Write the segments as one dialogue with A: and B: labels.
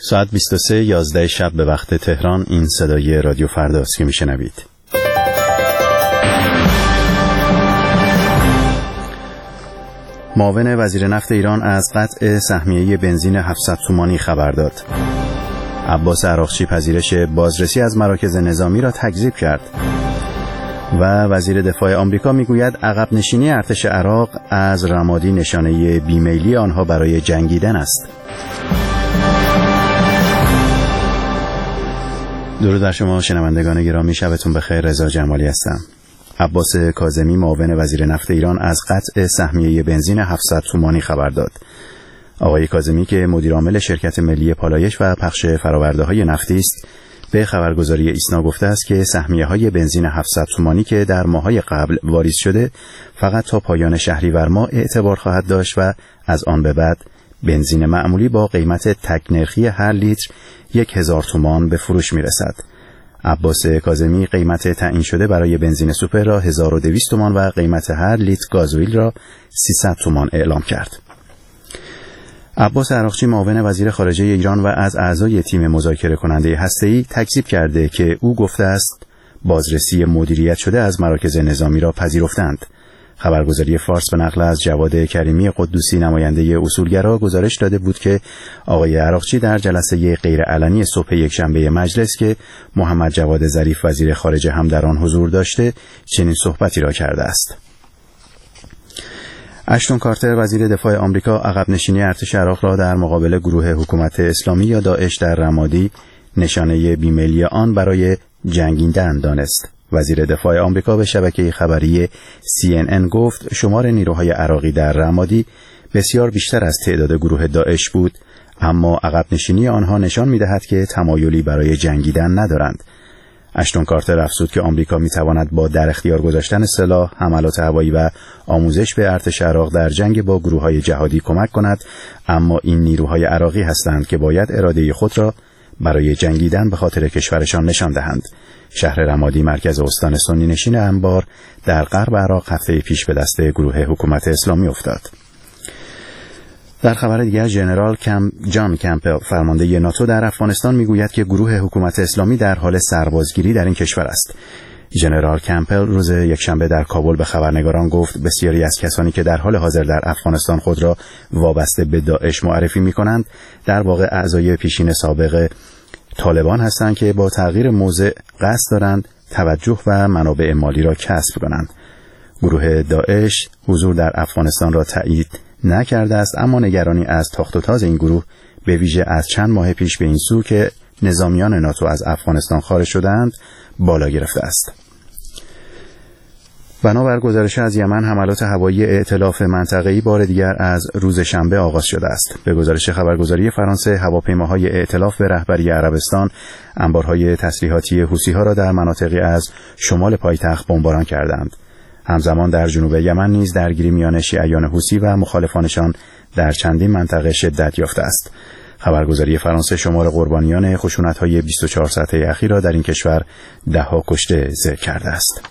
A: ساعت 23:11 شب به وقت تهران. این صدای رادیو فرداست که میشنوید. معاون وزیر نفت ایران از قطع سهمیه بنزین 700 تومانی خبر داد. عباس عراقچی پذیرش بازرسی از مراکز نظامی را تکذیب کرد و وزیر دفاع آمریکا میگوید عقب نشینی ارتش عراق از رمادی نشانه بیمیلی آنها برای جنگیدن است. درود بر شما شنوندگان گرامی، شبتون بخیر. رضا جمالی هستم. عباس کاظمی معاون وزیر نفت ایران از قطع سهمیه بنزین 700 تومانی خبر داد. آقای کاظمی که مدیر عامل شرکت ملی پالایش و پخش فرآورده‌های نفتی است، به خبرگزاری ایسنا گفته است که سهمیه‌های بنزین 700 تومانی که در ماه‌های قبل واریز شده فقط تا پایان شهریور ماه اعتبار خواهد داشت و از آن به بعد بنزین معمولی با قیمت تک نرخی هر لیتر 1000 تومان به فروش می‌رسد. عباس کاظمی قیمت تعیین شده برای بنزین سوپر را 1200 تومان و قیمت هر لیتر گازوئیل را 300 تومان اعلام کرد. عباس عراقچی معاون وزیر خارجه ایران و از اعضای تیم مذاکره کننده هسته‌ای تکذیب کرده که او گفته است بازرسی مدیریت شده از مراکز نظامی را پذیرفتند. خبرگزاری فارس به نقل از جواد کریمی قدوسی نماینده اصولگرا گزارش داده بود که آقای عراقچی در جلسه غیرعلنی صبح یکشنبه مجلس که محمد جواد ظریف وزیر خارجه هم در آن حضور داشته چنین صحبتی را کرده است. اشتون کارتر وزیر دفاع آمریکا عقب نشینی ارتش عراق را در مقابل گروه حکومت اسلامی یا داعش در رمادی نشانه بیمیلی آن برای جنگیدن دانست. وزیر دفاع آمریکا به شبکه خبری CNN گفت شمار نیروهای عراقی در رمادی بسیار بیشتر از تعداد گروه داعش بود، اما عقب نشینی آنها نشان می‌دهد که تمایلی برای جنگیدن ندارند. اشتون کارتر افزود که آمریکا می‌تواند با در اختیار گذاشتن سلاح، حملات هوایی و آموزش به ارتش عراق در جنگ با گروه‌های جهادی کمک کند، اما این نیروهای عراقی هستند که باید اراده خود را برای جنگیدن به خاطر کشورشان نشان دهند. شهر رمادی مرکز استان سنی نشین انبار در غرب عراق هفته پیش به دست گروه حکومت اسلامی افتاد. در خبر دیگر ژنرال جان کمپل فرمانده ناتو در افغانستان میگوید که گروه حکومت اسلامی در حال سربازگیری در این کشور است. ژنرال کمپل روز یکشنبه در کابل به خبرنگاران گفت بسیاری از کسانی که در حال حاضر در افغانستان خود را وابسته به داعش معرفی می‌کنند در واقع اعضای پیشین سابق طالبان هستند که با تغییر موضع قصد دارند توجه و منابع مالی را کسب کنند. گروه داعش حضور در افغانستان را تایید نکرده است، اما نگرانی از تاخت و تاز این گروه به ویژه از چند ماه پیش به این سو که نظامیان ناتو از افغانستان خارج شدند بالا گرفته است. بنابر گزارش از یمن حملات هوایی ائتلاف منطقه‌ای بار دیگر از روز شنبه آغاز شده است. به گزارش خبرگزاری فرانسه هواپیماهای ائتلاف به رهبری عربستان انبارهای تسلیحاتی حوثی‌ها را در مناطقی از شمال پایتخت بمباران کردند. همزمان در جنوب یمن نیز درگیری میان شیعیان حوثی و مخالفانشان در چندین منطقه شدت یافته است. خبرگزاری فرانسه شمار قربانیان خشونت‌های 24 ساعته اخیر را در این کشور ده‌ها کشته ذکر کرده است.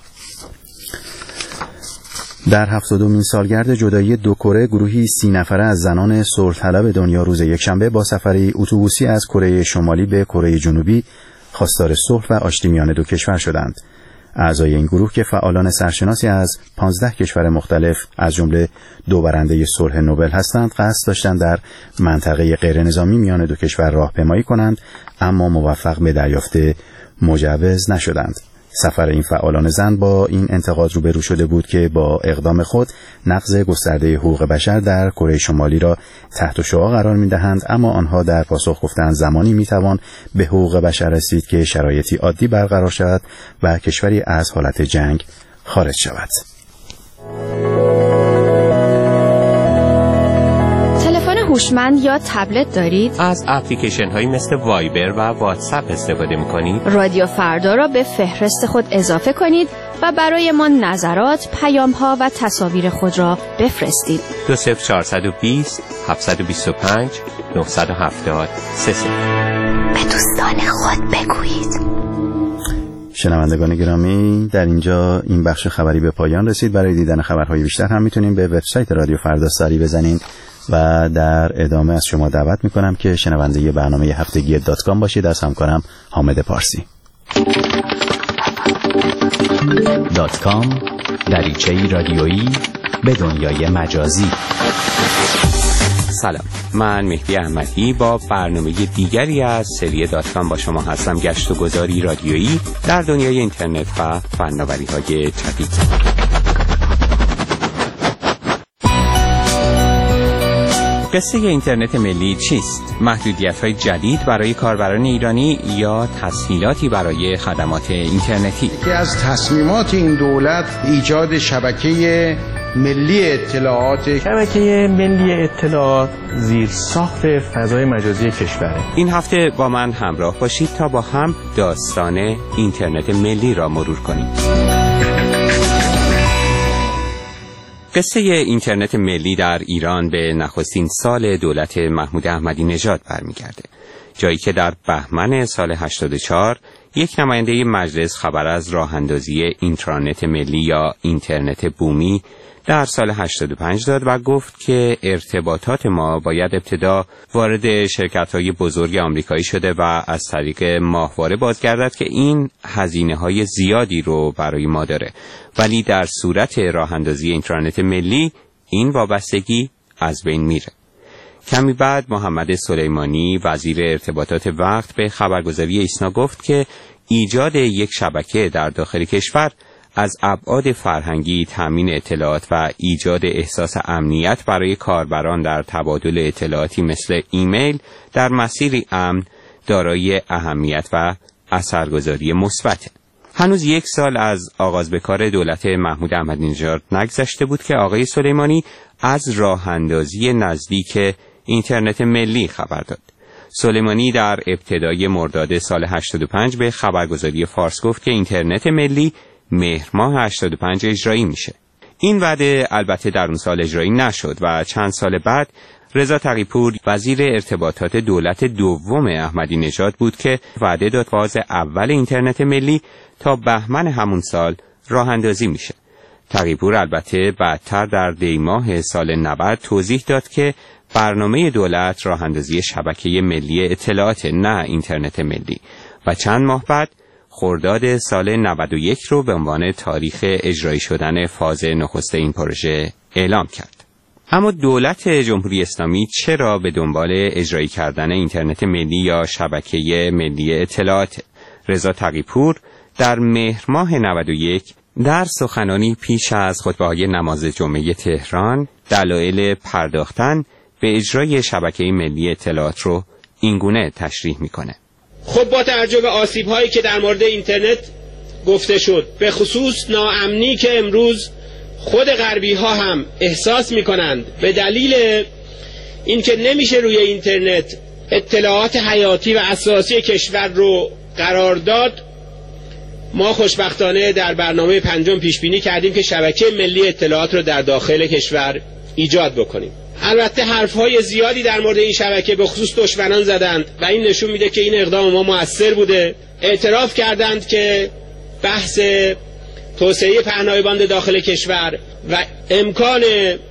A: در 72مین سالگرد جدایی دو کره گروهی 30 نفره از زنان صلح‌طلب دنیا روز یکشنبه با سفری اتوبوسی از کره شمالی به کره جنوبی خواستار صلح و آشتی میان دو کشور شدند. اعضای این گروه که فعالان سرشناسی از 15 کشور مختلف از جمله 2 برنده صلح نوبل هستند قصد داشتند در منطقه غیر نظامی میان دو کشور راهپیمایی کنند، اما موفق به دریافت مجوز نشدند. سفر این فعالان زن با این انتقاد روبرو شده بود که با اقدام خود نقض گسترده حقوق بشر در کره شمالی را تحت شعاع قرار می‌دهند، اما آنها در پاسخ گفتند زمانی می‌توان به حقوق بشر رسید که شرایطی عادی برقرار شود و کشوری از حالت جنگ خارج شود.
B: هوشمند یا تبلت دارید؟
C: از اپلیکیشن هایی مثل وایبر و واتساپ استفاده می‌کنید؟
B: رادیو فردا را به فهرست خود اضافه کنید و برای ما نظرات، پیام‌ها و تصاویر خود را بفرستید.
C: 20420 725 970 33.
B: به دوستان خود بگویید.
A: شنوندگان گرامی، در اینجا این بخش خبری به پایان رسید. برای دیدن خبرهای بیشتر هم میتونید به وبسایت رادیو فردا سری بزنید و در ادامه از شما دعوت میکنم که شنونده برنامه هفتگی .com باشید از همکارم حامد پارسی.
D: .com دریچه‌ای رادیویی به دنیای مجازی.
C: سلام، من مهدی احمدی با برنامه دیگری از سری .com با شما هستم. گشت و گذاری رادیویی در دنیای اینترنت و فناوری‌های جدید. قصه اینترنت ملی چیست؟ محدودیت‌های جدید برای کاربران ایرانی یا تسهیلاتی برای خدمات اینترنتی؟
E: یکی از تصمیمات این دولت ایجاد شبکه ملی اطلاعات.
F: شبکه ملی اطلاعات زیرساخت فضای مجازی کشوره.
C: این هفته با من همراه باشید تا با هم داستان اینترنت ملی را مرور کنیم. قصه اینترنت ملی در ایران به نخستین سال دولت محمود احمدی نژاد برمیگرده، جایی که در بهمن سال 84 یک نماینده مجلس خبر از راه اندازی اینترنت ملی یا اینترنت بومی در سال 85 داد و گفت که ارتباطات ما باید ابتدا وارد شرکت‌های بزرگ آمریکایی شده و از طریق ماهواره بازگردد که این هزینه‌های زیادی رو برای ما داره، ولی در صورت راه اندازی اینترنت ملی این وابستگی از بین میره. کمی بعد محمد سلیمانی وزیر ارتباطات وقت به خبرگزاری ایسنا گفت که ایجاد یک شبکه در داخل کشور از ابعاد فرهنگی، تامین اطلاعات و ایجاد احساس امنیت برای کاربران در تبادل اطلاعاتی مثل ایمیل در مسیری امن دارای اهمیت و اثرگذاری مثبت. هنوز یک سال از آغاز به کار دولت محمود احمدی نژاد نگذشته بود که آقای سلیمانی از راه اندازی نزدیک اینترنت ملی خبر داد. سلیمانی در ابتدای مرداد سال 85 به خبرگزاری فارس گفت که اینترنت ملی مهر ماه 85 اجرایی میشه. این وعده البته در اون سال اجرایی نشد و چند سال بعد رضا تقی‌پور وزیر ارتباطات دولت دوم احمدی نژاد بود که وعده داد فاز اول اینترنت ملی تا بهمن همون سال راه اندازی میشه. تقی‌پور البته بعدتر در دی ماه سال 90 توضیح داد که برنامه دولت راه اندازی شبکه ملی اطلاعات، نه اینترنت ملی، و چند ماه بعد خرداد سال 91 رو به عنوان تاریخ اجرایی شدن فاز نخست این پروژه اعلام کرد. اما دولت جمهوری اسلامی چرا به دنبال اجرایی کردن اینترنت ملی یا شبکه ملی اطلاعات؟ رضا تقی‌پور در مهر ماه 91 در سخنانی پیش از خطبه‌های نماز جمعه تهران دلایل پرداختن به اجرای شبکه ملی اطلاعات رو اینگونه تشریح میکنه.
G: خب با توجه به آسیب‌هایی که در مورد اینترنت گفته شد، به خصوص ناامنی که امروز خود غربی‌ها هم احساس می‌کنند به دلیل اینکه نمیشه روی اینترنت اطلاعات حیاتی و اساسی کشور رو قرار داد، ما خوشبختانه در برنامه پنجم پیش بینی کردیم که شبکه ملی اطلاعات رو در داخل کشور ایجاد بکنیم. البته حرف‌های زیادی در مورد این شبکه به خصوص دشمنان زدند و این نشون میده که این اقدام ما مؤثر بوده. اعتراف کردند که بحث توسعه پهنای باند داخل کشور و امکان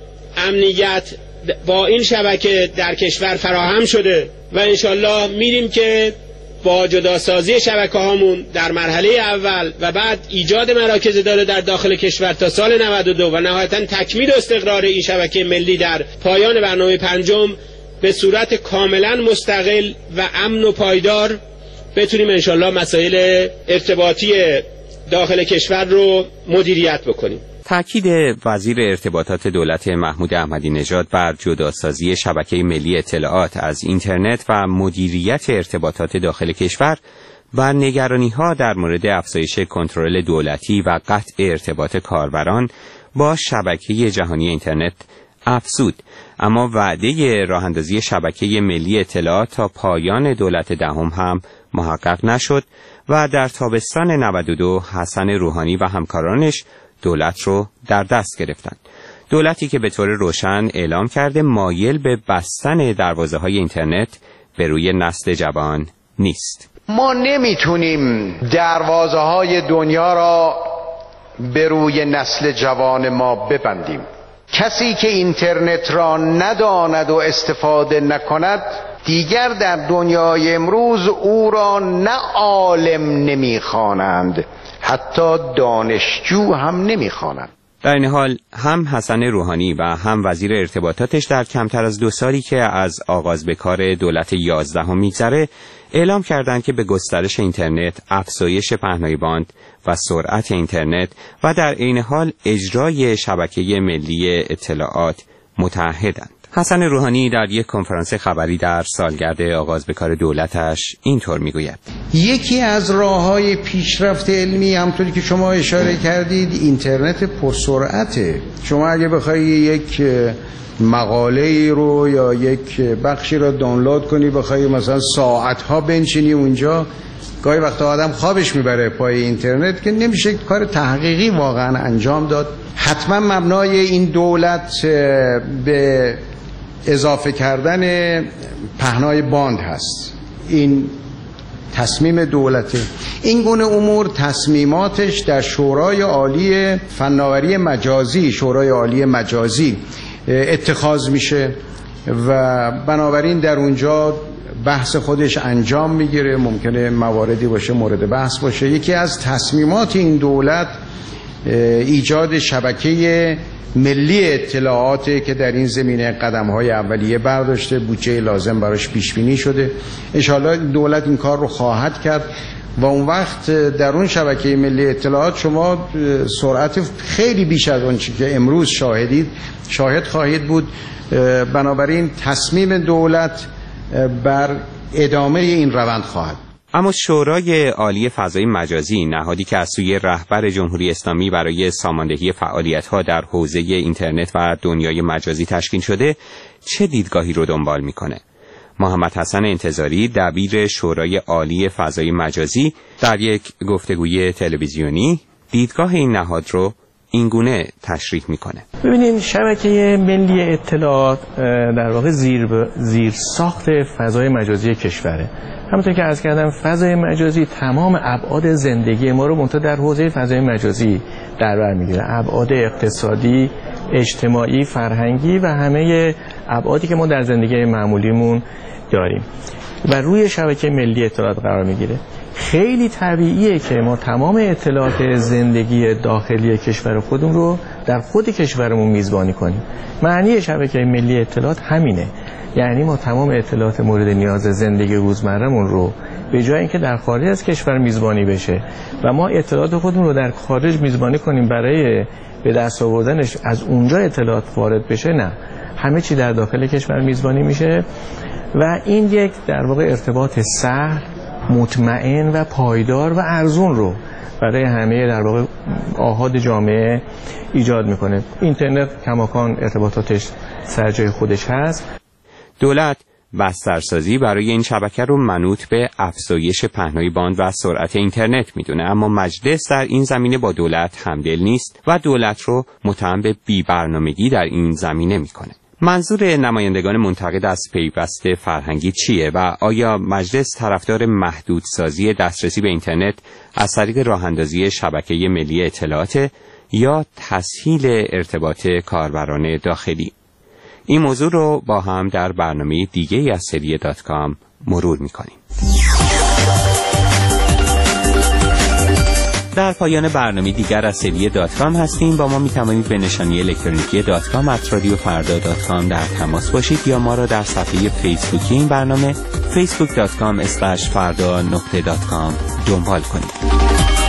G: امنیت با این شبکه در کشور فراهم شده و انشالله میریم که با جداسازی شبکه‌هامون در مرحله اول و بعد ایجاد مراکز اداره در داخل کشور تا سال 92 و نهایتاً تکمیل و استقرار این شبکه ملی در پایان برنامه پنجم به صورت کاملاً مستقل و امن و پایدار بتونیم انشالله مسائل ارتباطی داخل کشور رو مدیریت بکنیم.
C: تأکید وزیر ارتباطات دولت محمود احمدی نژاد بر جداسازی شبکه ملی اطلاعات از اینترنت و مدیریت ارتباطات داخل کشور و نگرانی‌ها در مورد افزایش کنترل دولتی و قطع ارتباط کاربران با شبکه جهانی اینترنت افزود، اما وعده راه‌اندازی شبکه ملی اطلاعات تا پایان دولت دهم هم محقق نشد و در تابستان 92 حسن روحانی و همکارانش دولت رو در دست گرفتند. دولتی که به طور روشن اعلام کرده مایل به بستن دروازه‌های اینترنت به روی نسل جوان نیست.
E: ما نمیتونیم دروازه‌های دنیا را به روی نسل جوان ما ببندیم. کسی که اینترنت را نداند و استفاده نکند دیگر در دنیای امروز او را نه عالم نمیخوانند، حتی دانشجو هم نمیخوانند.
C: در این حال هم حسن روحانی و هم وزیر ارتباطاتش در کمتر از 2 سالی که از آغاز به کار دولت 11 میگذره اعلام کردند که به گسترش اینترنت، افزایش پهنای باند و سرعت اینترنت و در عین حال اجرای شبکه ملی اطلاعات متعهدند. حسن روحانی در یک کنفرانس خبری در سالگرد آغاز به کار دولتش اینطور میگوید:
E: یکی از راه‌های پیشرفت علمی همونطوری که شما اشاره کردید اینترنت پرسرعته. شما اگه بخوای یک مقاله رو یا یک بخشی رو دانلود کنی، بخوای مثلا ساعت‌ها بنشینی اونجا، گاهی وقتا آدم خوابش میبره پای اینترنت که نمیشه کار تحقیقی واقعا انجام داد. حتما مبنای این دولت به اضافه کردن پهنای باند هست. این تصمیم دولته. این گونه امور تصمیماتش در شورای عالی فناوری مجازی، شورای عالی مجازی اتخاذ میشه و بنابراین در اونجا بحث خودش انجام میگیره. ممکنه مواردی باشه مورد بحث باشه. یکی از تصمیمات این دولت ایجاد شبکه ملی اطلاعات که در این زمینه قدم‌های اولیه برداشته، بودجه لازم براش پیش بینی شده. ان شاءالله دولت این کار رو خواهد کرد و اون وقت در اون شبکه ملی اطلاعات شما سرعت خیلی بیش از اون که امروز شاهد خواهید بود. بنابراین تصمیم دولت بر ادامه این روند خواهد.
C: اما شورای عالی فضای مجازی، نهادی که از سوی رهبر جمهوری اسلامی برای ساماندهی فعالیت‌ها در حوزه اینترنت و دنیای مجازی تشکیل شده، چه دیدگاهی رو دنبال میکنه؟ محمد حسن انتظاری، دبیر شورای عالی فضای مجازی، در یک گفتگوی تلویزیونی دیدگاه این نهاد رو اینگونه تشریح میکنه.
F: ببینید، شبکه ملی اطلاعات در واقع زیر ساخت فضای مجازی کشوره. همونطور که عرض کردم، فضای مجازی تمام ابعاد زندگی ما رو منتها در حوزه فضای مجازی در بر میگیره. ابعاد اقتصادی، اجتماعی، فرهنگی و همه ابعادی که ما در زندگی معمولیمون داریم و روی شبکه ملی اطلاعات قرار میگیره. خیلی طبیعیه که ما تمام اطلاعات زندگی داخلی کشور خودمون رو در خود کشورمون میزبانی کنیم. معنی شبکه ملی اطلاعات همینه. یعنی ما تمام اطلاعات مورد نیاز زندگی روزمرهمون رو به جای اینکه در خارج از کشور میزبانی بشه و ما اطلاعات خودمون رو در خارج میزبانی کنیم برای به دست آوردنش از اونجا اطلاعات وارد بشه، نه، همه چی در داخل کشور میزبانی میشه و این یک در واقع ارتباط سهل، مطمئن و پایدار و ارزون رو برای همه در واقع آحاد جامعه ایجاد میکنه. اینترنت کماکان ارتباطاتش سر جای خودش هست.
C: دولت بسترسازی برای این شبکه رو منوط به افزایش پهنای باند و سرعت اینترنت میدونه، اما مجلس در این زمینه با دولت همدل نیست و دولت رو متهم به بی‌برنامگی در این زمینه میکنه. منظور نمایندگان منتقد از پیوست فرهنگی چیه و آیا مجلس طرفدار محدودسازی دسترسی به اینترنت از طریق راه‌اندازی شبکه ملی اطلاعات یا تسهیل ارتباط کاربران داخلی؟ این موضوع رو با هم در برنامه دیگه از سری .com مرور می‌کنیم. در پایان برنامه دیگر از سری .com هستیم. با ما میتوانید به نشانی الکترونیکی .com@radiofarda.com در تماس باشید یا ما را در صفحه فیسبوکی این برنامه facebook.com/farda.com دنبال کنید.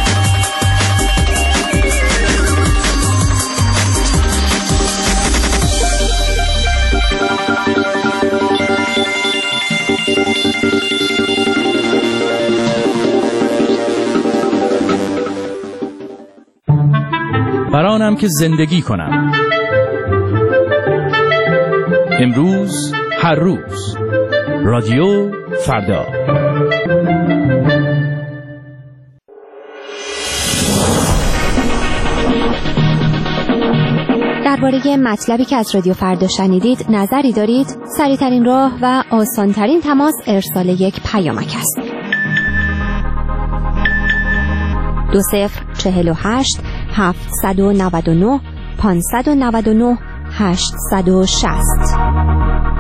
H: برانم که زندگی کنم. امروز، هر روز. رادیو فردا.
B: درباره مطلبی که از رادیو فردا شنیدید نظری دارید؟ سریع‌ترین راه و آسان‌ترین تماس ارسال یک پیامک است. 2048 799 599 860